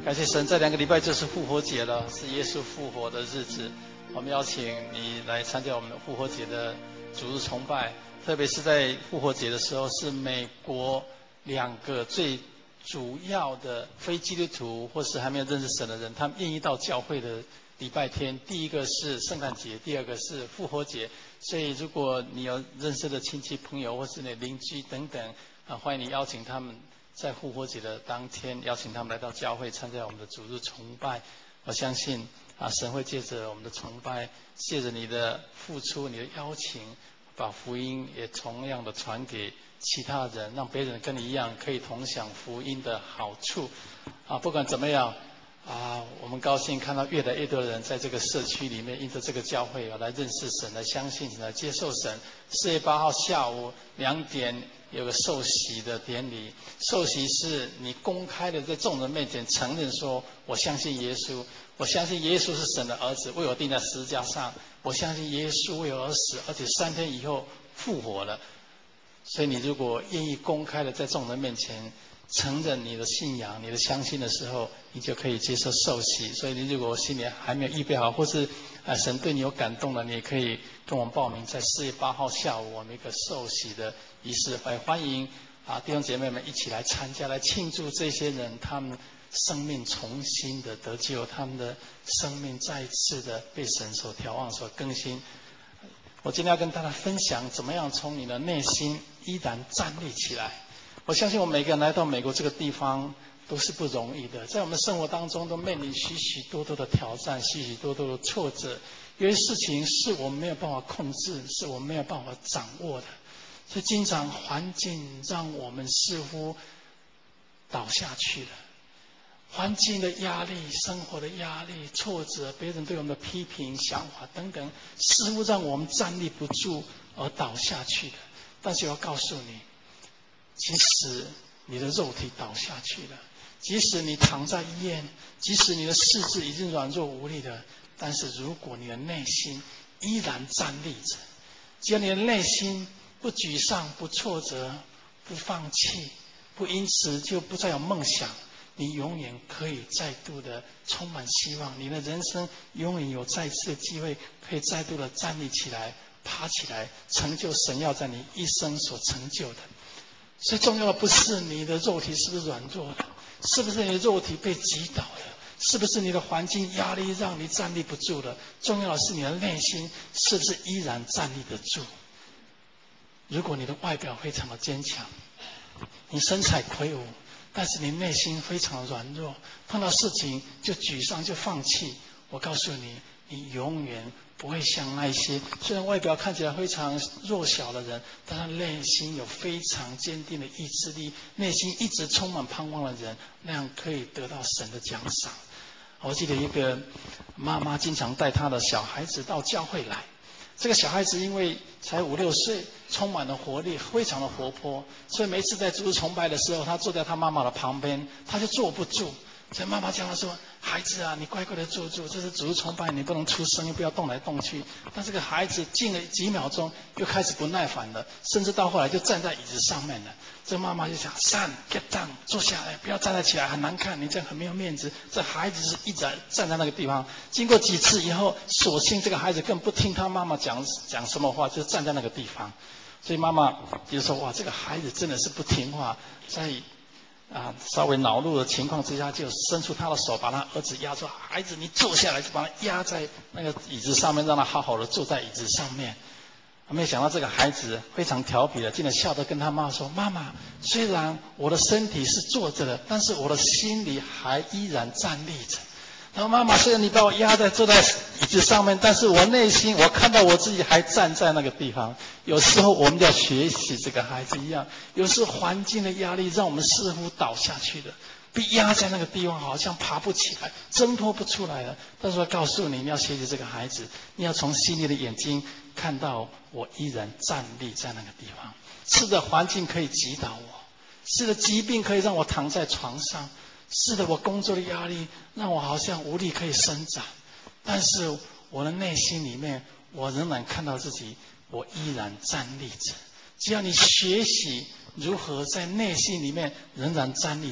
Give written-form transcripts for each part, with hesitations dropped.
感谢神，这2个礼拜就是复活节了，是耶稣复活的日子。我们邀请你来参加我们的复活节的主日崇拜，特别是在复活节的时候，是美国2个最主要的非基督徒或是还没有认识神的人，他们愿意到教会的礼拜天。第一个是圣诞节，第二个是复活节。所以，如果你有认识的亲戚朋友或是你的邻居等等，欢迎你邀请他们。在复活节的当天，邀请他们来到教会参加我们的主日崇拜。我相信神会借着我们的崇拜，借着你的付出、你的邀请，把福音也同样的传给其他人，让别人跟你一样可以同享福音的好处。不管怎么样，我们高兴看到越来越多的人在这个社区里面，因着这个教会来认识神、来相信神、来接受神。4月8号下午2点。有个受洗的典礼，受洗是你公开的在众人面前承认说，我相信耶稣，我相信耶稣是神的儿子，为我钉在十字架上，我相信耶稣为我而死，而且3天以后复活了。所以你如果愿意公开的在众人面前承认你的信仰、你的相信的时候，你就可以接受受洗。所以你如果心里还没有预备好，或是神对你有感动了，你也可以跟我们报名，在4月8号下午我们一个受洗的仪式，欢迎弟兄姐妹们一起来参加，来庆祝这些人他们生命重新的得救，他们的生命再一次的被神所调望、所更新。我今天要跟大家分享，怎么样从你的内心依然站立起来。我相信我们每个人来到美国这个地方都是不容易的，在我们生活当中都面临许许多多的挑战，许许多多的挫折。有些事情是我们没有办法控制，是我们没有办法掌握的，所以经常环境让我们似乎倒下去了。环境的压力、生活的压力、挫折、别人对我们的批评、想法等等，似乎让我们站立不住而倒下去的。但是我要告诉你，即使你的肉体倒下去了，即使你躺在医院，即使你的四肢已经软弱无力了，但是如果你的内心依然站立着，只要你的内心不沮丧、不挫折、不放弃，不因此就不再有梦想，你永远可以再度的充满希望，你的人生永远有再次的机会可以再度的站立起来、爬起来，成就神要在你一生所成就的。所以重要的不是你的肉体是不是软弱的，是不是你的肉体被击倒了，是不是你的环境压力让你站立不住了，重要的是你的内心是不是依然站立得住。如果你的外表非常的坚强，你身材魁梧，但是你内心非常软弱，碰到事情就沮丧就放弃，我告诉你，你永远不会像那些虽然外表看起来非常弱小的人，但他内心有非常坚定的意志力，内心一直充满盼望的人，那样可以得到神的奖赏。我记得一个妈妈经常带她的小孩子到教会来，这个小孩子因为才5、6岁，充满了活力，非常的活泼，所以每次在主日崇拜的时候，他坐在他妈妈的旁边，他就坐不住。所以妈妈叫他说：“孩子啊，你乖乖的坐住，这是主日崇拜，你不能出声，又不要动来动去。”但这个孩子静了几秒钟，又开始不耐烦了，甚至到后来就站在椅子上面了。这妈妈就想 ：“Son, get down， 坐下来，不要站得起来，很难看，你这样很没有面子。”这孩子是一直站在那个地方。经过几次以后，索性这个孩子更不听他妈妈讲什么话，就站在那个地方。所以妈妈就说：“哇，这个孩子真的是不听话。”在稍微恼怒的情况之下，就伸出他的手，把他儿子压住。孩子，你坐下来，就把他压在那个椅子上面，让他好好的坐在椅子上面。没有想到这个孩子非常调皮的，竟然笑着跟他妈说：“妈妈，虽然我的身体是坐着的，但是我的心里还依然站立着。然后妈妈，虽然你把我压在坐在椅子上面，但是我内心我看到我自己还站在那个地方。有时候我们要学习这个孩子一样，有时候环境的压力让我们似乎倒下去了，被压在那个地方，好像爬不起来，挣脱不出来了。但是我告诉你，你要学习这个孩子，你要从心里的眼睛看到我依然站立在那个地方。是的，环境可以击倒我，是的，疾病可以让我躺在床上，是的，我工作的压力让我好像无力可以伸展，但是我的内心里面，我仍然看到自己，我依然站立着。只要你学习如何在内心里面仍然站立着，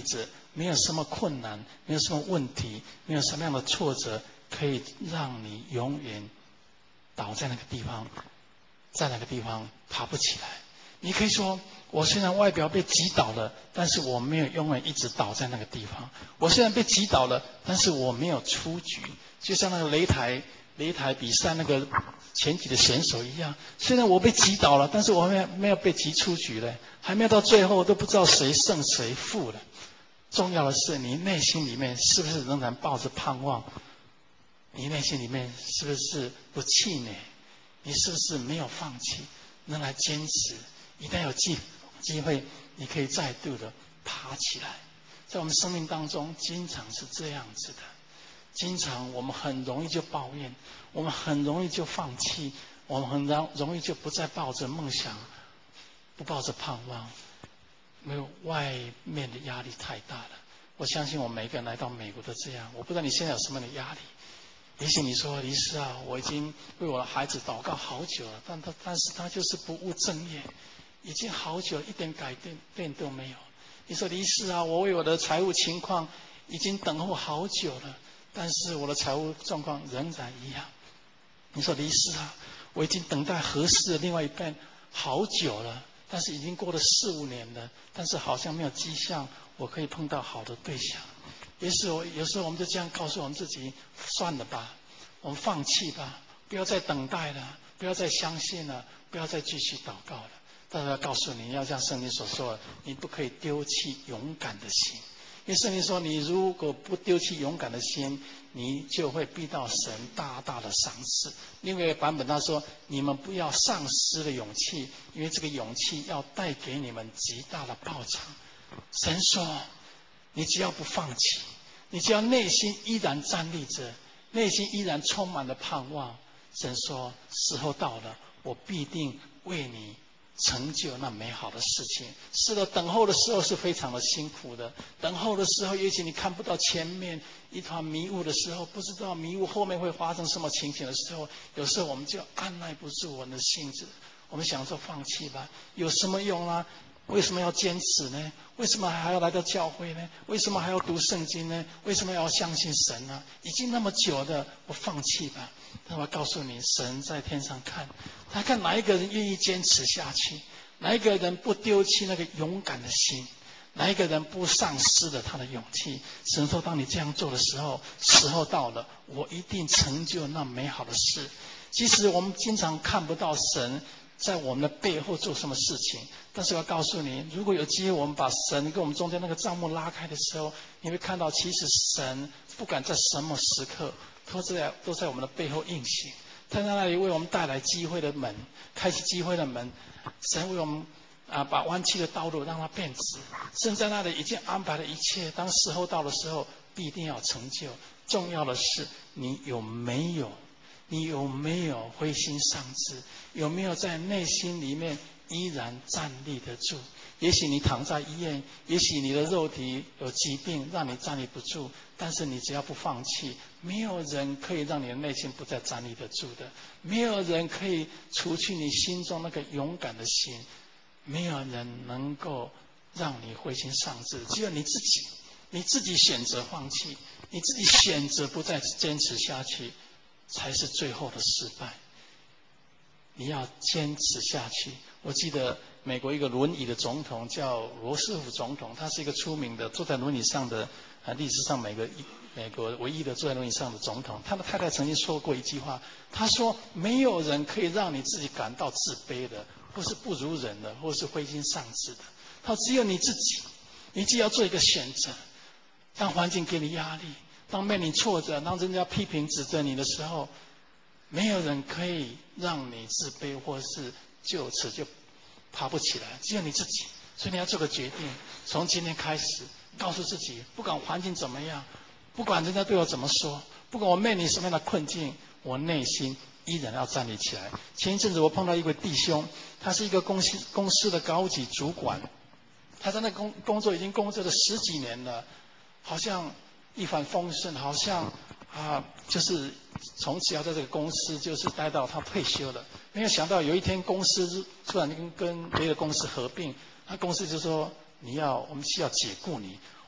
没有什么困难，没有什么问题，没有什么样的挫折可以让你永远倒在那个地方，在那个地方爬不起来。你可以说，我虽然外表被击倒了，但是我没有永远一直倒在那个地方。我虽然被击倒了，但是我没有出局。就像那个擂台比赛那个前几的选手一样，虽然我被击倒了，但是我没有被击出局了，还没有到最后都不知道谁胜谁负了。重要的是，你内心里面是不是仍然抱着盼望？你内心里面是不是不气馁？你是不是没有放弃，仍然坚持？一旦有机会，你可以再度的爬起来。在我们生命当中，经常是这样子的。经常我们很容易就抱怨，我们很容易就放弃，我们很容易就不再抱着梦想，不抱着盼望，因为外面的压力太大了。我相信我们每一个人来到美国都这样。我不知道你现在有什么样的压力。也许你说，黎师啊，我已经为我的孩子祷告好久了，但是他就是不务正业，已经好久了，一点改变都没有。你说，黎师啊，我为我的财务情况已经等候好久了，但是我的财务状况仍然一样。你说，黎师啊，我已经等待合适的另外一半好久了，但是已经过了4、5年了，但是好像没有迹象我可以碰到好的对象。有时候我们就这样告诉我们自己，算了吧，我们放弃吧，不要再等待了，不要再相信了，不要再继续祷告了。但是要告诉你，要像圣经所说的，你不可以丢弃勇敢的心。因为圣经说，你如果不丢弃勇敢的心，你就会逼到神大大的赏赐。另外一个版本他说，你们不要丧失了勇气，因为这个勇气要带给你们极大的报偿。神说，你只要不放弃，你只要内心依然站立着，内心依然充满了盼望，神说，时候到了，我必定为你成就那美好的事情。是的，等候的时候是非常的辛苦的。等候的时候，也许你看不到前面一团迷雾的时候，不知道迷雾后面会发生什么情形的时候，有时候我们就按耐不住我们的性子，我们想说放弃吧，有什么用啊？为什么要坚持呢？为什么还要来到教会呢？为什么还要读圣经呢？为什么要相信神呢？已经那么久了，我放弃吧。但我告诉你，神在天上看，他看哪一个人愿意坚持下去，哪一个人不丢弃那个勇敢的心，哪一个人不丧失了他的勇气。神说，当你这样做的时候，时候到了，我一定成就那美好的事。其实我们经常看不到神在我们的背后做什么事情，但是我要告诉你，如果有机会我们把神跟我们中间那个帐幕拉开的时候，你会看到其实神不管在什么时刻都在我们的背后运行。他在那里为我们带来机会的门，开启机会的门。神为我们把弯曲的道路让它变直。神在那里已经安排了一切，当时候到的时候必定要成就。重要的是你有没有灰心丧志？有没有在内心里面依然站立得住？也许你躺在医院，也许你的肉体有疾病让你站立不住，但是你只要不放弃，没有人可以让你的内心不再站立得住的。没有人可以除去你心中那个勇敢的心，没有人能够让你灰心丧志，只有你自己。你自己选择放弃，你自己选择不再坚持下去，才是最后的失败。你要坚持下去。我记得美国一个轮椅的总统叫罗斯福总统，他是一个出名的坐在轮椅上的历史上美国唯一的坐在轮椅上的总统。他的太太曾经说过一句话，他说，没有人可以让你自己感到自卑的，或是不如人的，或是灰心丧志的。他说，只有你自己，你只要做一个选择。当环境给你压力，当面临挫折，当人家批评指责你的时候，没有人可以让你自卑，或是就此就爬不起来，只有你自己。所以你要做个决定，从今天开始，告诉自己，不管环境怎么样，不管人家对我怎么说，不管我面临什么样的困境，我内心依然要站立起来。前一阵子我碰到一位弟兄，他是一个公司的高级主管，他在那工作已经工作了10几年了。好像一帆风顺，好像就是从此要在这个公司就是待到他退休了。没有想到有一天公司突然跟别的公司合并，那公司就说我们需要解雇你。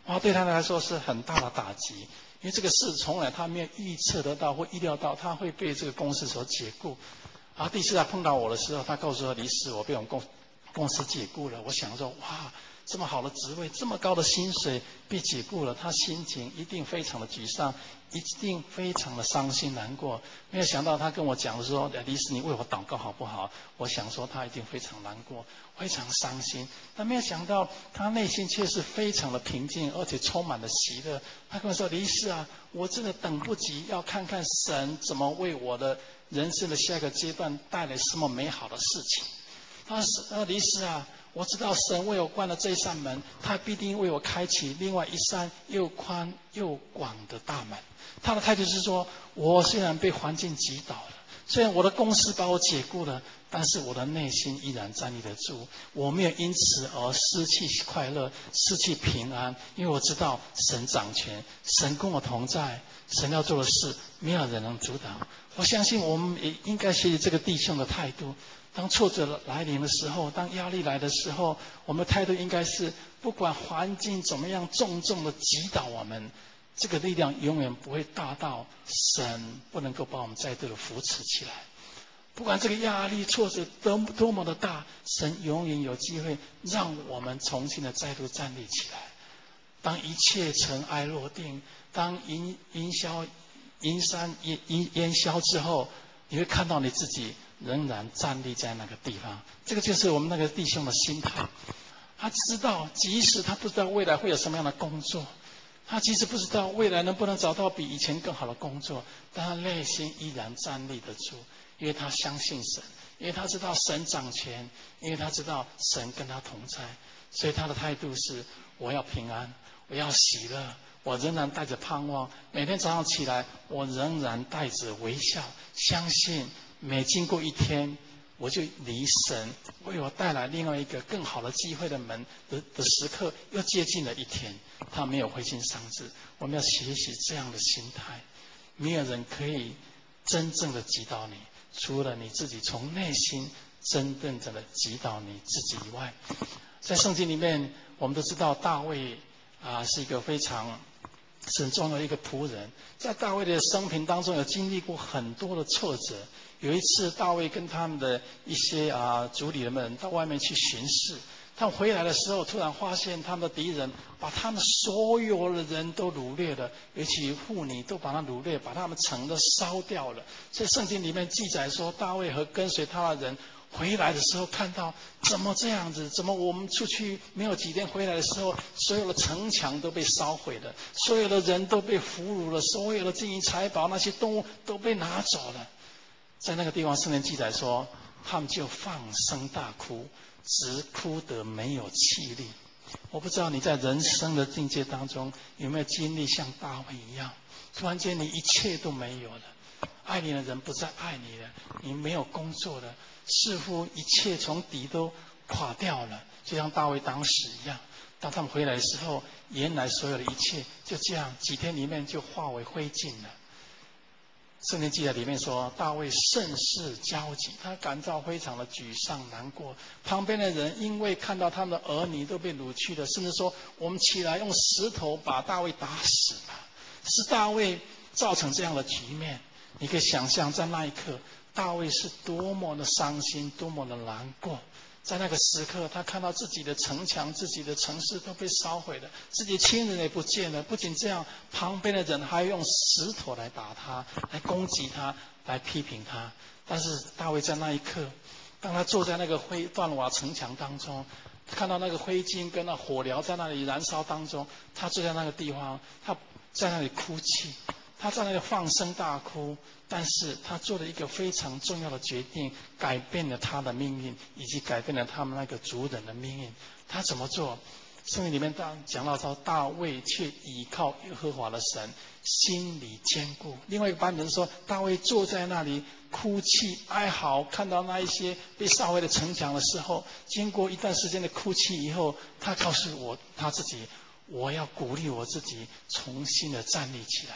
哇，对他来说是很大的打击，因为这个事从来他没有预测得到或意料到他会被这个公司所解雇。然后第一次他碰到我的时候，他告诉我李使我被我们公司解雇了。我想说，哇，这么好的职位，这么高的薪水被解雇了，他心情一定非常的沮丧，一定非常的伤心难过。没有想到他跟我讲说，李使你为我祷告好不好？我想说他一定非常难过，非常伤心。但没有想到他内心却是非常的平静，而且充满了喜乐。他跟我说，李使啊，我真的等不及要看看神怎么为我的人生的下一个阶段带来什么美好的事情。他说：“李使啊，我知道神为我关了这一扇门，他必定为我开启另外一扇又宽又广的大门。”他的态度是说：“我虽然被环境击倒了，虽然我的公司把我解雇了，但是我的内心依然站立得住。我没有因此而失去快乐，失去平安，因为我知道神掌权，神跟我同在，神要做的事，没有人能阻挡。”我相信我们也应该学习这个弟兄的态度。当挫折来临的时候，当压力来的时候，我们的态度应该是，不管环境怎么样重重的击倒我们，这个力量永远不会大到神不能够把我们再度的扶持起来。不管这个压力挫折多么的大，神永远有机会让我们重新的再度站立起来。当一切尘埃落定，当云山烟消之后，你会看到你自己仍然站立在那个地方。这个就是我们那个弟兄的心态。他知道，即使他不知道未来会有什么样的工作，他即使不知道未来能不能找到比以前更好的工作，但他内心依然站立得住，因为他相信神，因为他知道神掌权，因为他知道神跟他同在。所以他的态度是：我要平安，我要喜乐，我仍然带着盼望。每天早上起来，我仍然带着微笑，相信每经过一天，我就离神为我带来另外一个更好的机会的门的时刻又接近了一天。他没有灰心丧志。我们要学习这样的心态。没有人可以真正的击倒你，除了你自己从内心真正的击倒你自己以外。在圣经里面，我们都知道大卫是一个非常神重要的一个仆人。在大卫的生平当中，有经历过很多的挫折。有一次，大卫跟他们的一些族里人们到外面去巡视，他们回来的时候，突然发现他们的敌人把他们所有的人都掳掠了，尤其妇女都把他掳掠，把他们城都烧掉了。所以圣经里面记载说，大卫和跟随他的人回来的时候，看到怎么这样子？怎么我们出去没有几天回来的时候，所有的城墙都被烧毁了，所有的人都被俘虏了，所有的金银财宝那些动物都被拿走了。在那个地方，圣经记载说，他们就放声大哭，直哭得没有气力。我不知道你在人生的境界当中有没有经历像大卫一样，突然间你一切都没有了，爱你的人不再爱你了，你没有工作了，似乎一切从底都垮掉了，就像大卫当时一样。当他们回来的时候，原来所有的一切就这样几天里面就化为灰烬了。圣经记载里面说，大卫甚是焦急，他感到非常的沮丧难过。旁边的人因为看到他们的儿女都被掳去了，甚至说我们起来用石头把大卫打死了，是大卫造成这样的局面。你可以想象，在那一刻，大卫是多么的伤心，多么的难过。在那个时刻，他看到自己的城墙、自己的城市都被烧毁了，自己亲人也不见了。不仅这样，旁边的人还用石头来打他，来攻击他，来批评他。但是大卫在那一刻，当他坐在那个断瓦城墙当中，看到那个灰烬跟那火燎在那里燃烧当中，他坐在那个地方，他在那里哭泣，他在那里放声大哭。但是他做了一个非常重要的决定，改变了他的命运，以及改变了他们那个族人的命运。他怎么做？圣经里面讲到说，大卫却倚靠耶和华的神，心里坚固。另外一个版本说，大卫坐在那里哭泣哀嚎，看到那一些被烧毁的城墙的时候，经过一段时间的哭泣以后，他告诉他自己，我要鼓励我自己重新的站立起来。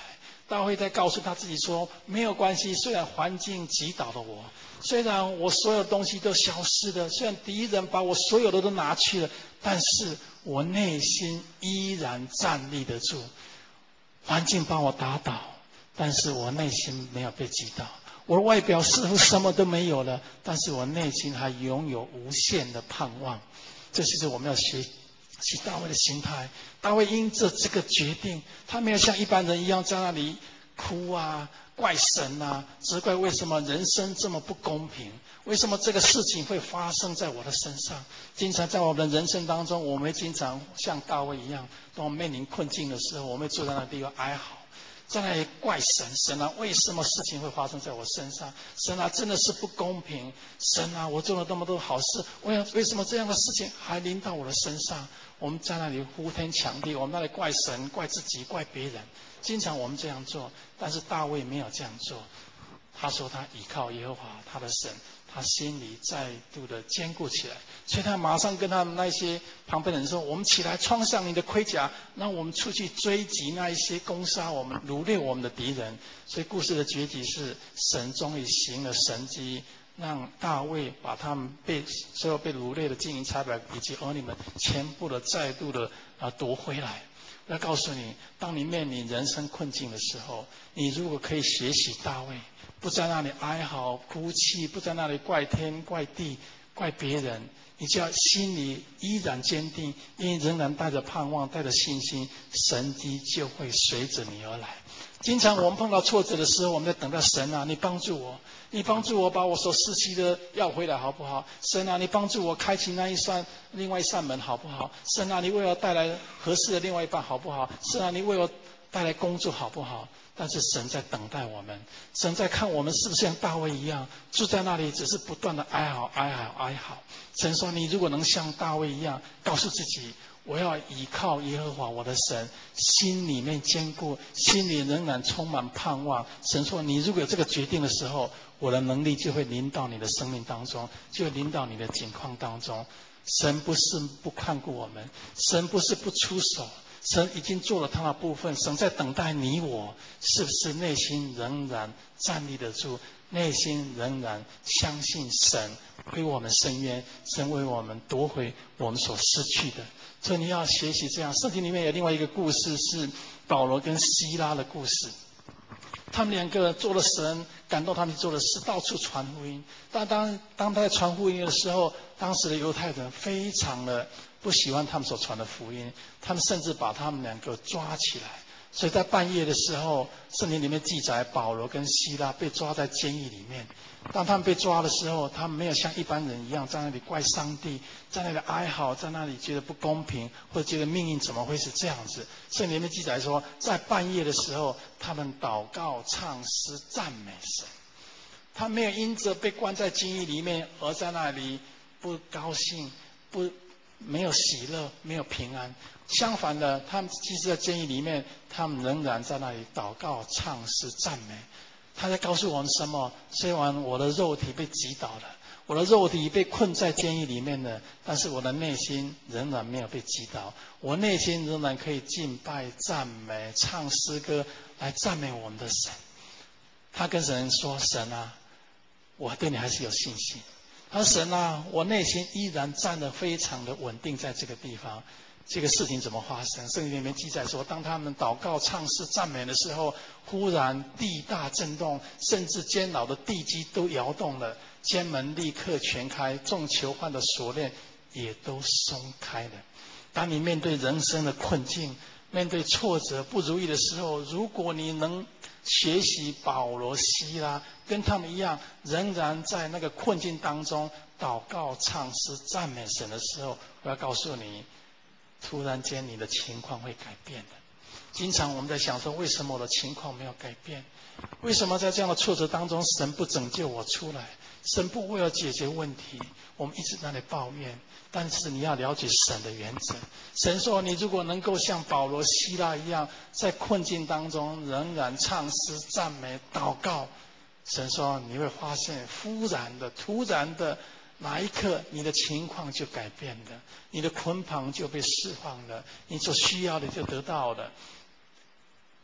大卫在告诉他自己说：没有关系，虽然环境击倒了我，虽然我所有东西都消失了，虽然敌人把我所有的都拿去了，但是我内心依然站立得住。环境把我打倒，但是我内心没有被击倒。我的外表似乎什么都没有了，但是我内心还拥有无限的盼望。这就是我们要学习大卫的心态。大卫因着这个决定，他没有像一般人一样在那里哭啊、怪神啊、责怪为什么人生这么不公平，为什么这个事情会发生在我的身上。经常在我们的人生当中，我们经常像大卫一样，当我们面临困境的时候，我们会坐在那地方哀嚎，在那里怪神。神啊，为什么事情会发生在我身上？神啊，真的是不公平。神啊，我做了那么多好事，为什么这样的事情还临到我的身上？我们在那里呼天抢地，我们那里怪神、怪自己、怪别人。经常我们这样做，但是大卫没有这样做。他说他倚靠耶和华他的神，他心里再度的坚固起来，所以他马上跟他们那些旁边的人说：我们起来穿上你的盔甲，让我们出去追击那一些攻杀我们、掳掠我们的敌人。所以故事的结局是，神终于行了神迹，让大卫把他们所有被掳掠的金银财宝以及儿女们全部的再度的夺回来。我要告诉你，当你面临人生困境的时候，你如果可以学习大卫，不在那里哀嚎哭泣，不在那里怪天怪地怪别人，你就要心里依然坚定，因为仍然带着盼望，带着信心，神迹就会随着你而来。经常我们碰到挫折的时候，我们在等待神啊，你帮助我，你帮助我把我所失去的要回来好不好？神啊，你帮助我开启另外一扇门好不好？神啊，你为我带来合适的另外一半好不好？神啊，你为我带来工作好不好？但是神在等待我们，神在看我们是不是像大卫一样，住在那里只是不断的哀嚎哀嚎哀嚎。神说，你如果能像大卫一样，告诉自己，我要倚靠耶和华我的神，心里面坚固，心里仍然充满盼望。神说，你如果有这个决定的时候，我的能力就会临到你的生命当中，就会临到你的境况当中。神不是不看顾我们，神不是不出手，神已经做了他的部分，神在等待你我，是不是内心仍然站立得住，内心仍然相信神为我们伸冤，神为我们夺回我们所失去的。所以你要学习这样。圣经里面有另外一个故事，是保罗跟希拉的故事。他们两个做了神感动他们做的事，到处传福音。但当他在传福音的时候，当时的犹太人非常的不喜欢他们所传的福音，他们甚至把他们两个抓起来。所以在半夜的时候，圣经里面记载，保罗跟希拉被抓在监狱里面。当他们被抓的时候，他们没有像一般人一样在那里怪上帝，在那里哀嚎，在那里觉得不公平，或者觉得命运怎么会是这样子。圣经里面记载说，在半夜的时候，他们祷告、唱诗、赞美神。他没有因着被关在监狱里面而在那里不高兴，没有喜乐，没有平安。相反的，他们即使在监狱里面，他们仍然在那里祷告、唱诗、赞美。他在告诉我们什么？虽然我的肉体被击倒了，我的肉体被困在监狱里面了，但是我的内心仍然没有被击倒。我内心仍然可以敬拜、赞美、唱诗歌来赞美我们的神。他跟神说：神啊，我对你还是有信心。他说：神啊，我内心依然站得非常的稳定在这个地方。这个事情怎么发生？圣经里面记载说，当他们祷告、唱诗、赞美的时候，忽然地大震动，甚至监牢的地基都摇动了，监门立刻全开，众囚犯的锁链也都松开了。当你面对人生的困境，面对挫折不如意的时候，如果你能学习保罗、希拉，跟他们一样，仍然在那个困境当中祷告、唱诗、赞美神的时候，我要告诉你，突然间你的情况会改变的。经常我们在想说，为什么我的情况没有改变？为什么在这样的挫折当中，神不拯救我出来？神不为我解决问题？我们一直在那里抱怨。但是你要了解神的原则。神说，你如果能够像保罗、希拉一样，在困境当中仍然唱诗、赞美、祷告，神说你会发现，突然的哪一刻，你的情况就改变了，你的捆绑就被释放了，你所需要的就得到了。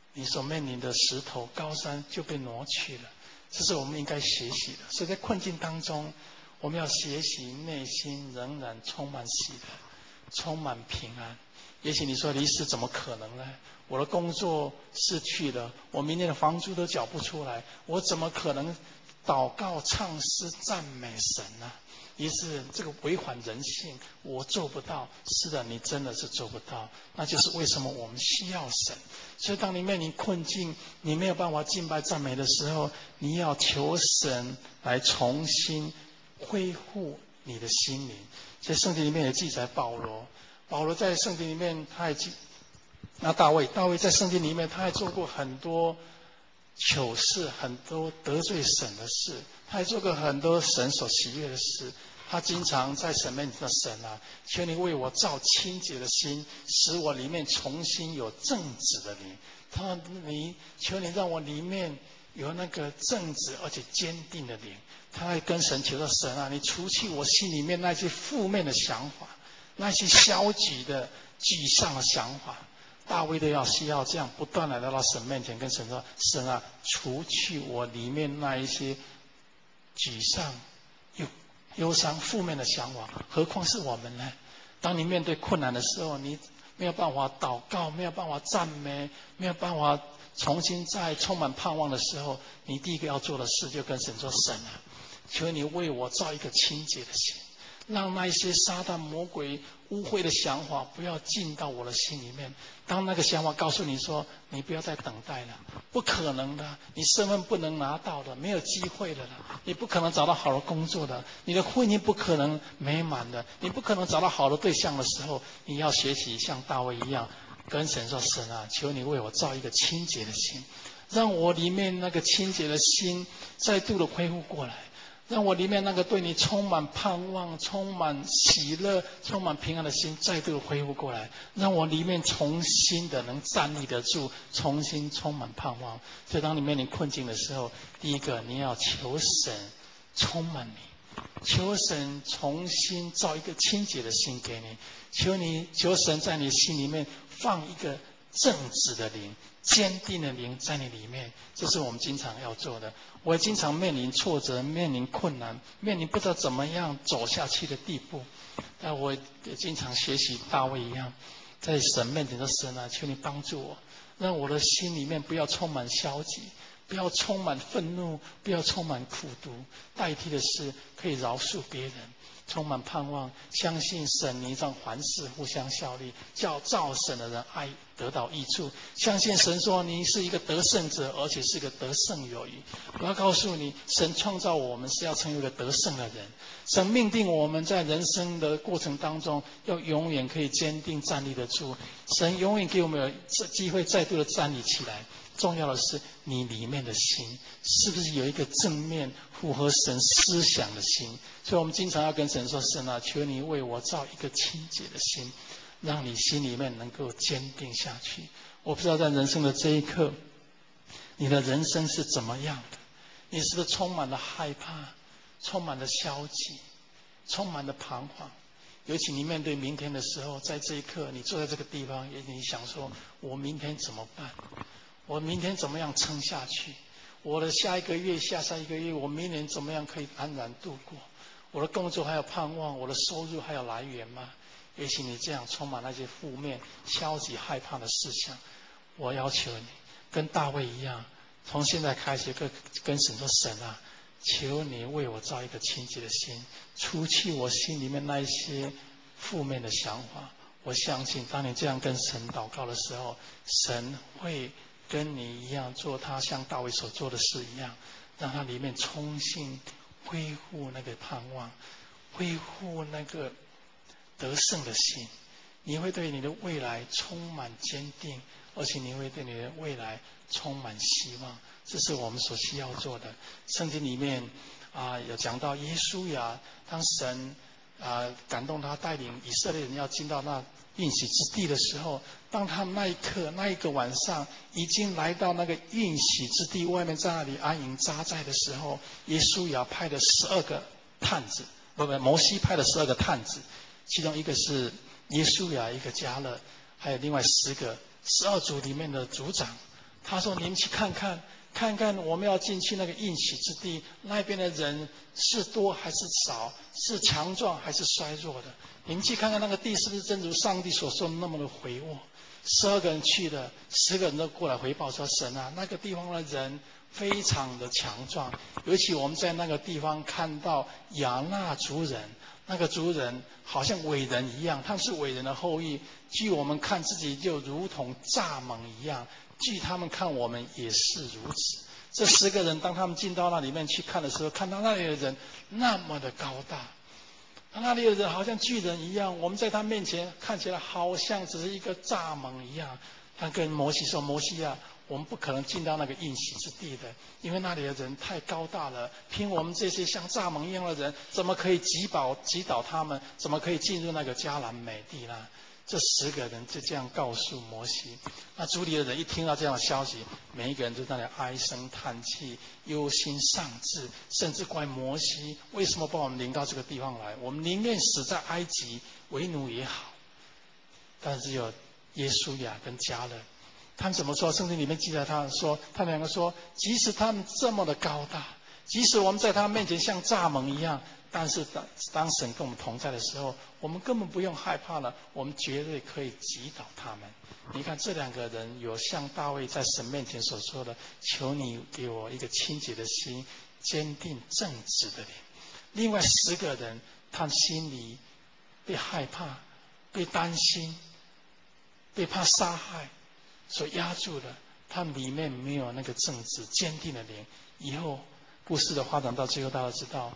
你所面临的石头高山就被挪去了。这是我们应该学习的。所以在困境当中，我们要学习内心仍然充满喜乐，充满平安。也许你说离世怎么可能呢？我的工作失去了，我明年的房租都缴不出来，我怎么可能祷告唱诗赞美神呢？于是这个违反人性，我做不到。是的，你真的是做不到。那就是为什么我们需要神。所以当你面临困境，你没有办法敬拜赞美的时候，你要求神来重新恢复你的心灵。在圣经里面也记载保罗在圣经里面他也大卫在圣经里面他还做过很多糗事，很多得罪神的事，他还做过很多神所喜悦的事。他经常在神面前说：神啊，求你为我造清洁的心，使我里面重新有正直的灵。求你让我里面有那个正直而且坚定的灵。他还跟神求说：神啊，你除去我心里面那些负面的想法，那些消极的沮丧的想法。大卫都需要这样不断来到神面前，跟神说：神啊，除去我里面那一些沮丧忧伤负面的想法。何况是我们呢？当你面对困难的时候，你没有办法祷告，没有办法赞美，没有办法重新再充满盼望的时候，你第一个要做的事就跟神说：神啊，求你为我造一个清洁的心，让那一些撒旦魔鬼污秽的想法不要进到我的心里面。当那个想法告诉你说：你不要再等待了，不可能的，你身份不能拿到的，没有机会的了，你不可能找到好的工作的，你的婚姻不可能美满的，你不可能找到好的对象的时候，你要学习像大卫一样跟神说：神啊，求你为我造一个清洁的心，让我里面那个清洁的心再度的恢复过来，让我里面那个对你充满盼望、充满喜乐、充满平安的心再度恢复过来，让我里面重新的能站立得住，重新充满盼望。所以当你面临困境的时候，第一个你要求神充满你，求神重新造一个清洁的心给你，求神在你心里面放一个正直的灵、坚定的灵在你里面。这是我们经常要做的。我也经常面临挫折，面临困难，面临不知道怎么样走下去的地步，但我也经常学习大卫一样，在神面前说：神啊，求你帮助我，让我的心里面不要充满消极，不要充满愤怒，不要充满苦毒，代替的是可以饶恕别人，充满盼望，相信神你让凡事互相效力，叫造神的人爱得到益处。相信神说你是一个得胜者，而且是一个得胜有余。我要告诉你，神创造我们是要成为一个得胜的人，神命定我们在人生的过程当中要永远可以坚定站立得住，神永远给我们有机会再度的站立起来。重要的是你里面的心是不是有一个正面符合神思想的心。所以我们经常要跟神说：神啊，求你为我造一个清洁的心，让你心里面能够坚定下去。我不知道在人生的这一刻你的人生是怎么样的，你是不是充满了害怕，充满了消极，充满了彷徨。尤其你面对明天的时候，在这一刻你坐在这个地方，也许你想说：我明天怎么办？我明天怎么样撑下去？我的下一个月、下一个月，我明年怎么样可以安然度过？我的工作还有盼望，我的收入还有来源吗？也许你这样充满那些负面、消极、害怕的事项，我要求你跟大卫一样，从现在开始跟神说：神啊，求你为我造一个清洁的心，除去我心里面那一些负面的想法。我相信当你这样跟神祷告的时候，神会跟你一样做他像大卫所做的事一样，让他里面重新恢复那个盼望，恢复那个得胜的心。你会对你的未来充满坚定，而且你会对你的未来充满希望。这是我们所需要做的。圣经里面有讲到耶稣亚，当神感动他带领以色列人要进到那应许之地的时候，当他们那一刻那一个晚上已经来到那个应许之地外面，在那里安营扎寨的时候，耶稣亚派的12个探子，摩西派的12个探子，其中一个是耶稣亚，一个迦勒，还有另外10个12族里面的族长， 他说：“你们去看看，看看我们要进去那个应许之地，那边的人是多还是少，是强壮还是衰弱的？你们去看看那个地是不是真如上帝所说的那么的肥沃？12个人去的，10个人都过来回报说：神啊，那个地方的人非常的强壮，尤其我们在那个地方看到亚纳族人。”那个族人好像伟人一样，他们是伟人的后裔。据我们看自己就如同蚱蜢一样，据他们看我们也是如此。这10个人当他们进到那里面去看的时候，看到那里的人那么的高大，那里的人好像巨人一样，我们在他面前看起来好像只是一个蚱蜢一样。他跟摩西说：“摩西啊，我们不可能进到那个应许之地的，因为那里的人太高大了。凭我们这些像蚱蜢一样的人，怎么可以击倒他们？怎么可以进入那个迦南美地呢？”这10个人就这样告诉摩西。那族里的人一听到这样的消息，每一个人都在那里唉声叹气，忧心丧志，甚至怪摩西为什么把我们领到这个地方来？我们宁愿死在埃及为奴也好。但是有耶稣亚跟迦勒，他们怎么说？圣经里面记载他们说，他们两个说，即使他们这么的高大，即使我们在他们面前像蚱蜢一样，但是当神跟我们同在的时候，我们根本不用害怕了，我们绝对可以击倒他们。你看这2个人有像大卫在神面前所说的：“求你给我一个清洁的心，坚定正直的灵。”另外10个人，他们心里被害怕、被担心、被怕杀害所压住的，他们里面没有那个正直坚定的灵。以后故事的发展到最后，大家知道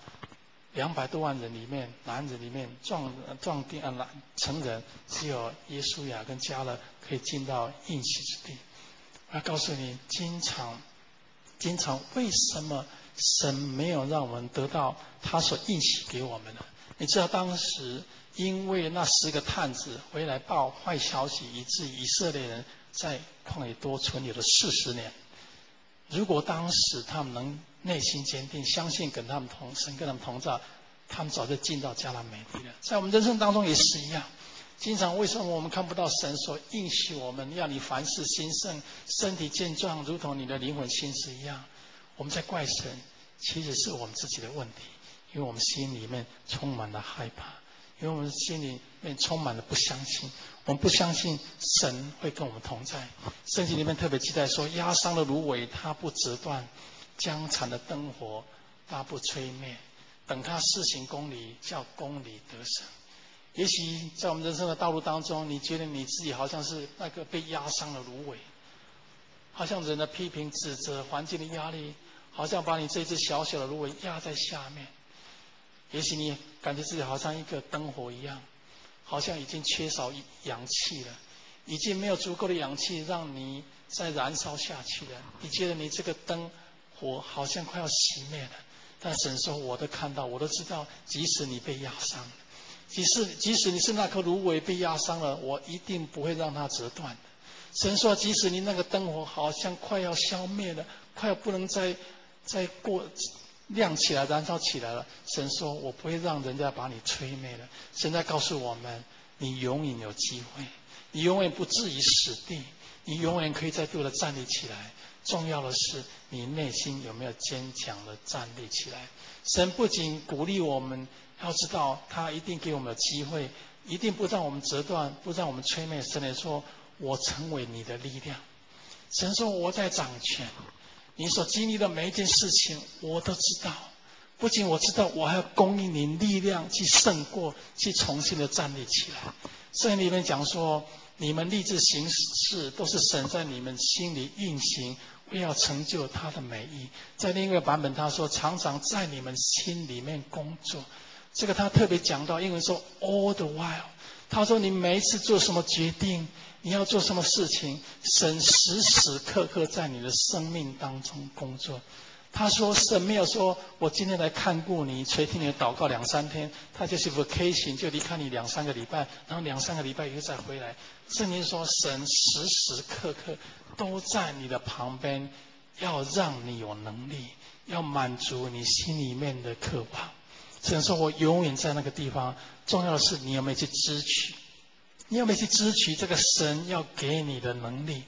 200多万人里面，男人里面成人只有耶稣亚跟迦勒可以进到应许之地。我要告诉你，经常为什么神没有让我们得到他所应许给我们的？你知道当时因为那10个探子回来报坏消息，以致以色列人在旷野多存留了40年。如果当时他们能内心坚定，相信神跟他们同在，他们早就进到迦南美地了。在我们人生当中也是一样，经常为什么我们看不到神所应许我们，要你凡事兴盛，身体健壮，如同你的灵魂心思一样？我们在怪神，其实是我们自己的问题，因为我们心里面充满了害怕，因为我们心里面充满了不相信。我们不相信神会跟我们同在。圣经里面特别记载说，压伤的芦苇它不折断，将残的灯火它不吹灭，等他施行公理，叫公理得胜。也许在我们人生的道路当中，你觉得你自己好像是那个被压伤的芦苇，好像人的批评指责，环境的压力好像把你这只小小的芦苇压在下面。也许你感觉自己好像一个灯火一样，好像已经缺少氧气了，已经没有足够的氧气让你再燃烧下去了。你觉得你这个灯火好像快要熄灭了，但神说我都看到，我都知道，即使你被压伤了，即使你是那颗芦苇被压伤了，我一定不会让它折断的。神说即使你那个灯火好像快要消灭了，快要不能再亮起来燃烧起来了，神说我不会让人家把你吹灭了。神在告诉我们，你永远有机会，你永远不至于死地，你永远可以再度的站立起来。重要的是你内心有没有坚强的站立起来。神不仅鼓励我们，要知道他一定给我们的机会，一定不让我们折断，不让我们吹灭。神也说我成为你的力量。神说我在掌权，你所经历的每一件事情我都知道，不仅我知道，我还要供应你力量去胜过，去重新的站立起来。圣经里面讲说，你们立志行事都是神在你们心里运行，为要成就他的美意。在另一个版本他说，常常在你们心里面工作。这个他特别讲到，英文说 all the while。他说你每一次做什么决定，你要做什么事情，神时时刻刻在你的生命当中工作。他说神没有说我今天来看顾你，垂听你的祷告2-3天，他就是 vacation 就离开你2-3个礼拜，然后2-3个礼拜以后再回来。圣经说神时时刻刻都在你的旁边，要让你有能力，要满足你心里面的渴望。神说我永远在那个地方，重要的是你有没有去支取，你有没有去支取这个神要给你的能力。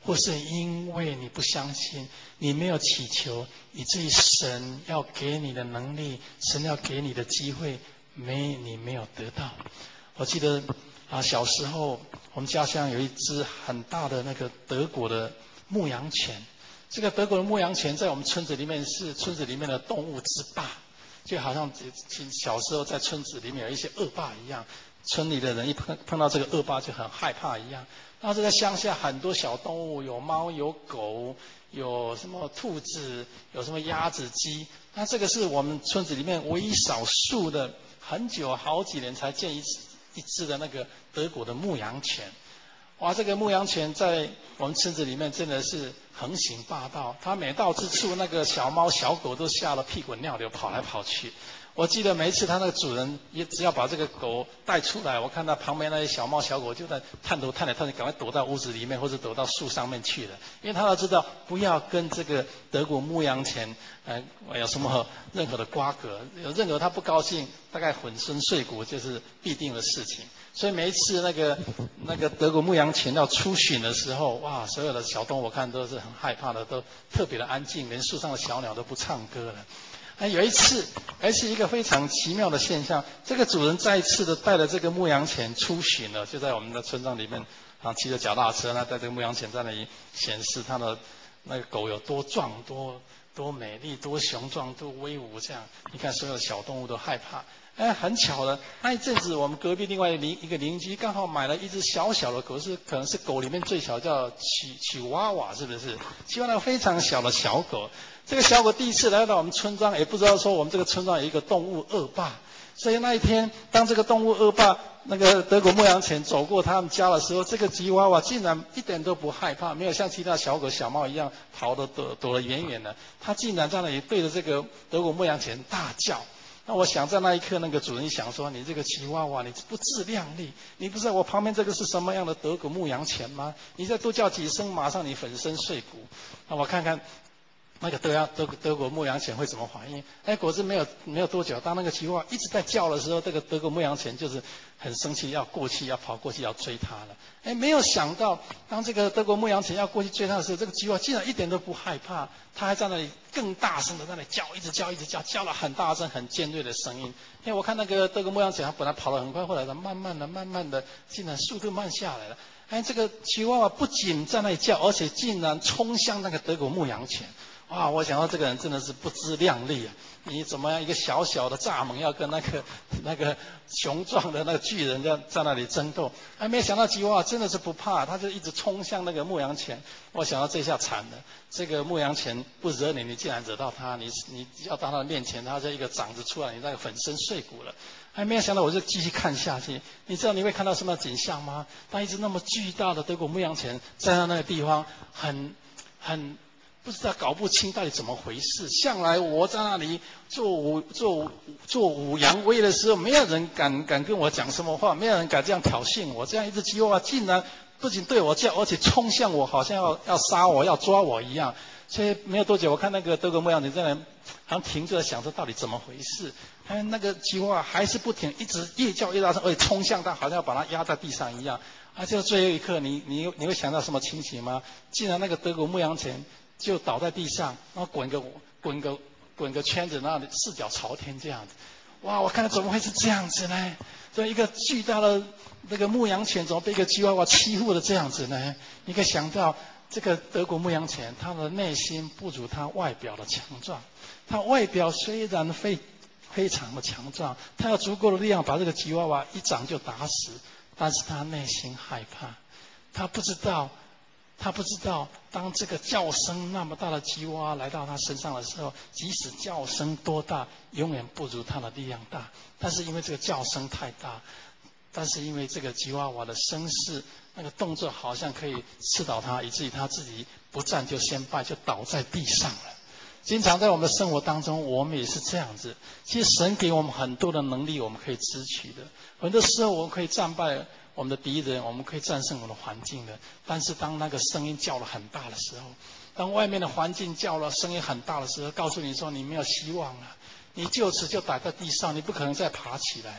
或是因为你不相信，你没有祈求，以至于神要给你的能力，神要给你的机会，你没有得到。我记得小时候我们家乡有一只很大的那个德国的牧羊犬，这个德国的牧羊犬在我们村子里面是村子里面的动物之霸，就好像小时候在村子里面有一些恶霸一样，村里的人一碰到这个恶霸就很害怕一样。然后这个乡下很多小动物，有猫有狗，有什么兔子，有什么鸭子鸡。那这个是我们村子里面唯一少数的，很久好几年才见一只的那个德国的牧羊犬。哇，这个牧羊犬在我们村子里面真的是横行霸道，它每到之处，那个小猫小狗都吓得屁滚尿流跑来跑去。我记得每一次它那个主人也只要把这个狗带出来，我看到旁边那些小猫小狗就在探头探来探去，赶快躲到屋子里面或者躲到树上面去了，因为它要知道不要跟这个德国牧羊犬有什么任何的瓜葛，有任何它不高兴，大概粉身碎骨就是必定的事情。所以每一次那个德国牧羊犬要出巡的时候，哇，所有的小动物我看都是很害怕的，都特别的安静，连树上的小鸟都不唱歌了。有一次一个非常奇妙的现象，这个主人再一次的带了这个牧羊犬出巡了，就在我们的村庄里面，骑着脚踏车，带这个牧羊犬在那里显示它的那个狗有多壮、多美丽、多雄壮、多威武，这样你看所有的小动物都害怕。很巧的，那一阵子我们隔壁另外一个邻居刚好买了一只小小的狗，可能是狗里面最小，叫奇娃娃，是不是？奇娃娃非常小的小狗。这个小狗第一次来到我们村庄，也不知道说我们这个村庄有一个动物恶霸，所以那一天当这个动物恶霸那个德国牧羊犬走过他们家的时候，这个吉娃娃竟然一点都不害怕，没有像其他小狗小猫一样跑得躲得远远的，它竟然在那里对着这个德国牧羊犬大叫。那我想在那一刻，那个主人想说：“你这个吉娃娃，你不自量力，你不知道我旁边这个是什么样的德国牧羊犬吗？你再多叫几声，马上你粉身碎骨。”那我看看那个德国牧羊犬会怎么反应？果真没有多久，当那个吉娃娃一直在叫的时候，这个德国牧羊犬就是很生气，要跑过去要追它了。没有想到，当这个德国牧羊犬要过去追它的时候，这个吉娃娃竟然一点都不害怕，它还在那里更大声的在那里叫，一直叫了很大声、很尖锐的声音。因为我看那个德国牧羊犬，它本来跑得很快，后来它慢慢的，竟然速度慢下来了。这个吉娃娃不仅在那里叫，而且竟然冲向那个德国牧羊犬。哇！我想到这个人真的是不自量力啊！你怎么样一个小小的蚱蜢要跟那个雄壮的那个巨人在那里争斗？没想到吉娃娃真的是不怕，他就一直冲向那个牧羊犬。我想到这下惨了，这个牧羊犬不惹你，你竟然惹到他，你要到他的面前，他这一个掌子出来，你那个粉身碎骨了。没有想到，我就继续看下去。你知道你会看到什么景象吗？当一只那么巨大的德国牧羊犬站在那个地方，很不知道搞不清到底怎么回事。向来我在那里做武扬威的时候，没有人敢跟我讲什么话，没有人敢这样挑衅我。这样一只吉娃娃竟然不仅对我叫，而且冲向我，好像要杀我、要抓我一样。所以没有多久，我看那个德国牧羊犬在那好像停着，想着到底怎么回事。那个吉娃娃还是不停，一直越叫越大声，而且冲向他，好像要把他压在地上一样。就最后一刻，你会想到什么情形吗？竟然那个德国牧羊犬就倒在地上，然后滚个圈子，然后四脚朝天这样子。哇！我看到怎么会是这样子呢？这一个巨大的那个牧羊犬怎么被一个吉娃娃欺负的这样子呢？你可以想到，这个德国牧羊犬，它的内心不如它外表的强壮。它外表虽然非常的强壮，它有足够的力量把这个吉娃娃一掌就打死，但是它内心害怕，他不知道，当这个叫声那么大的吉娃娃来到他身上的时候，即使叫声多大，永远不如他的力量大。但是因为这个叫声太大，但是因为这个吉娃娃的声势，那个动作好像可以刺倒他，以至于他自己不战就先败，就倒在地上了。经常在我们的生活当中，我们也是这样子。其实神给我们很多的能力，我们可以支取的。很多时候我们可以战败我们的敌人，我们可以战胜我们的环境的。但是当那个声音叫了很大的时候，当外面的环境叫了声音很大的时候，告诉你说你没有希望了，你就此就倒在地上，你不可能再爬起来了。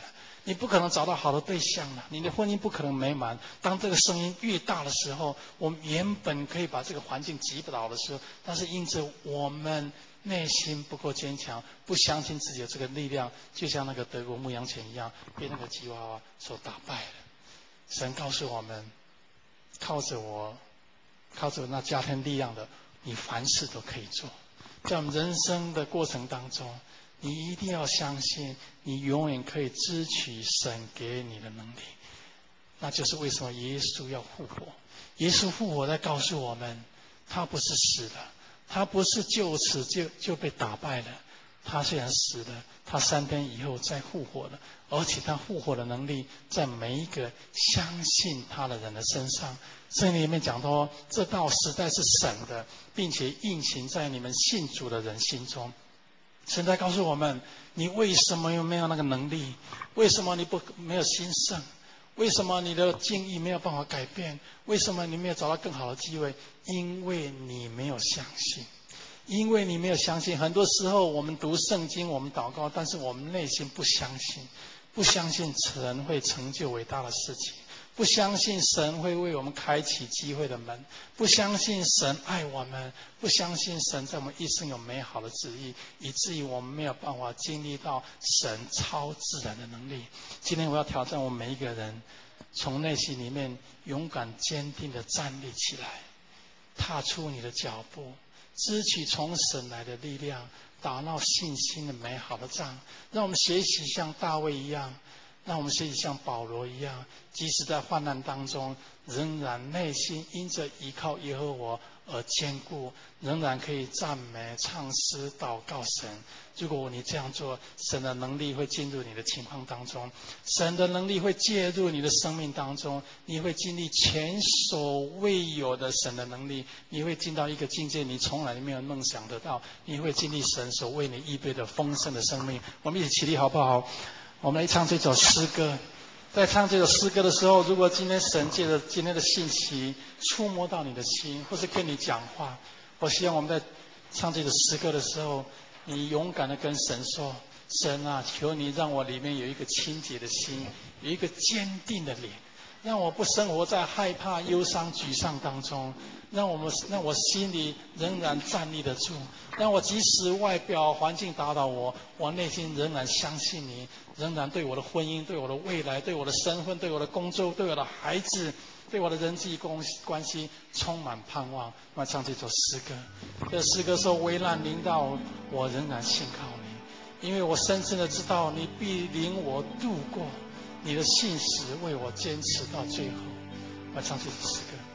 你不可能找到好的对象了，你的婚姻不可能美满。当这个声音越大的时候，我们原本可以把这个环境击倒的时候，但是因着我们内心不够坚强，不相信自己的这个力量，就像那个德国牧羊犬一样，被那个吉娃娃所打败了。神告诉我们，靠着那加添力量的，你凡事都可以做。在我们人生的过程当中，你一定要相信，你永远可以支取神给你的能力。那就是为什么耶稣要复活。耶稣复活在告诉我们，他不是死了，他不是就此就被打败了。他虽然死了，他3天以后再复活了，而且他复活的能力在每一个相信他的人的身上。圣经里面讲到，这道实在是神的，并且运行在你们信主的人心中。神在告诉我们，你为什么又没有那个能力？为什么你没有兴盛？为什么你的境遇没有办法改变？为什么你没有找到更好的机会？因为你没有相信。因为你没有相信。很多时候我们读圣经，我们祷告，但是我们内心不相信，不相信神会成就伟大的事情，不相信神会为我们开启机会的门，不相信神爱我们，不相信神在我们一生有美好的旨意，以至于我们没有办法经历到神超自然的能力。今天我要挑战我们每一个人，从内心里面勇敢坚定地站立起来，踏出你的脚步，支取从神来的力量，打闹信心的美好的仗。让我们学习像大卫一样，让我们学习像保罗一样，即使在患难当中，仍然内心因着依靠耶和华而坚固，仍然可以赞美、唱诗、祷告神。如果你这样做，神的能力会进入你的情况当中，神的能力会介入你的生命当中，你会经历前所未有的神的能力，你会进到一个境界你从来没有梦想得到，你会经历神所为你预备的丰盛的生命。我们一起起立好不好？我们来唱这首诗歌。在唱这首诗歌的时候，如果今天神借着今天的信息触摸到你的心，或是跟你讲话，我希望我们在唱这首诗歌的时候，你勇敢地跟神说，神啊，求你让我里面有一个清洁的心，有一个坚定的脸，让我不生活在害怕、忧伤、沮丧当中，让我心里仍然站立得住，让我即使外表环境打倒我，我内心仍然相信你，仍然对我的婚姻、对我的未来、对我的身份、对我的工作、对我的孩子、对我的人际关系充满盼望。我唱这首诗歌，这诗歌说，危难临到我仍然信靠你，因为我深深的知道你必领我度过，你的信实为我坚持到最后。我唱这首诗歌。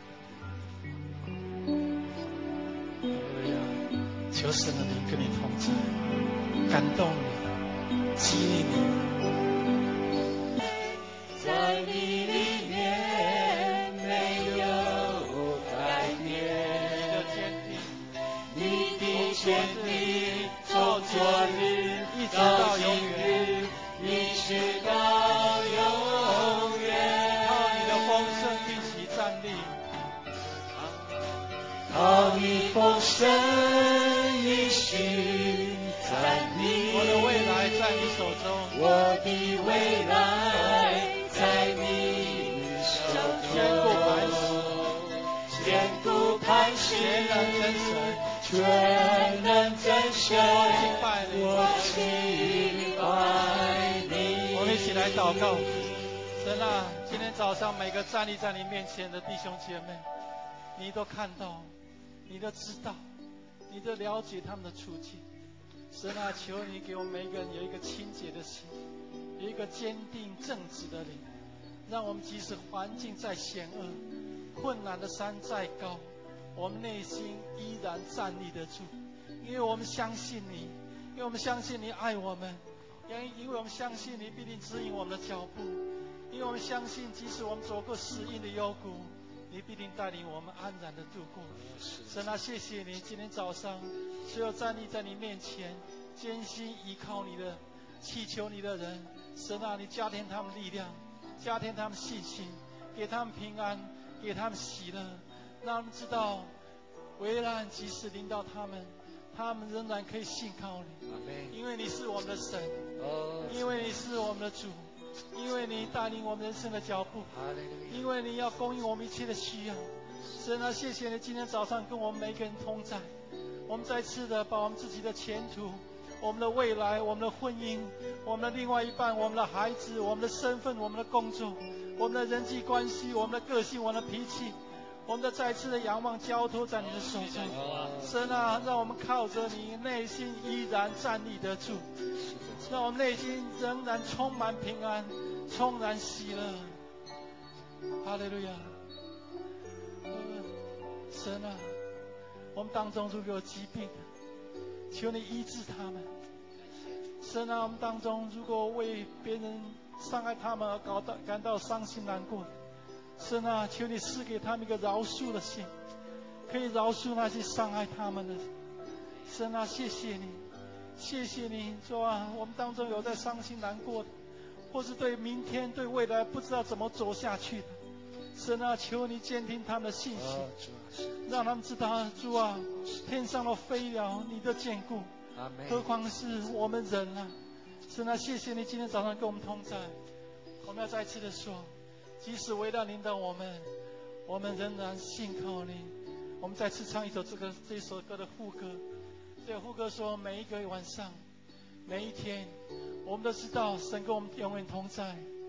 求神的灵跟你同在，感动你，激励你。 在你里面没有改变，你的坚定从昨日到今日，一直到永远。 靠你的丰盛一起站立， 靠你丰盛应许站立， 我的未来在你手中， 我的未来在你手中，坚固磐石， 全能真神， 全能真神， 我敬拜你， 我敬拜你。 我们一起来祷告。神啊，今天早上每个站立在你面前的弟兄姐妹，你都看到，你都知道，你都了解他们的处境。神啊，求你给我们每一个人有一个清洁的心，有一个坚定正直的灵，让我们即使环境再险恶，困难的山再高，我们内心依然站立得住，因为我们相信你，因为我们相信你爱我们，因为我们相信你必定指引我们的脚步，因为我们相信即使我们走过死荫的幽谷，你必定带领我们安然的度过。神啊，谢谢你，今天早上所有站立在你面前艰辛依靠你的祈求你的人，神啊，你加添他们力量，加添他们信心，给他们平安，给他们喜乐，让他们知道危难即使临到他们，他们仍然可以信靠你，因为你是我们的神，因为你是我们的主， 因为你带领我们人生的脚步，因为你要供应我们一切的需要。神啊，谢谢你今天早上跟我们每个人同在，我们再次的把我们自己的前途、我们的未来、我们的婚姻、我们的另外一半、我们的孩子、我们的身份、我们的工作、我们的人际关系、我们的个性、我们的脾气，我们的再次的仰望交托在你的手中。神啊，让我们靠着你，内心依然站立得住，让我们内心仍然充满平安，充满喜乐。哈利路亚！神啊，我们当中如果有疾病，求你医治他们。神啊，我们当中如果为别人伤害他们而感到伤心难过，神啊，求你赐给他们一个饶恕的心，可以饶恕那些伤害他们的。神啊，谢谢你，谢谢你。主啊，我们当中有在伤心难过的，或是对明天对未来不知道怎么走下去的，神啊，求你坚定他们的信心，让他们知道，主啊，天上的飞鸟你的眷顾，何况是我们人啊。神啊，谢谢你今天早上跟我们同在。我们要再次的说，即使为了领导我们，我们仍然信靠你。我们再次唱一首这首歌的副歌。这个副歌说，每一个晚上，每一天，我们都知道神跟我们永远同在。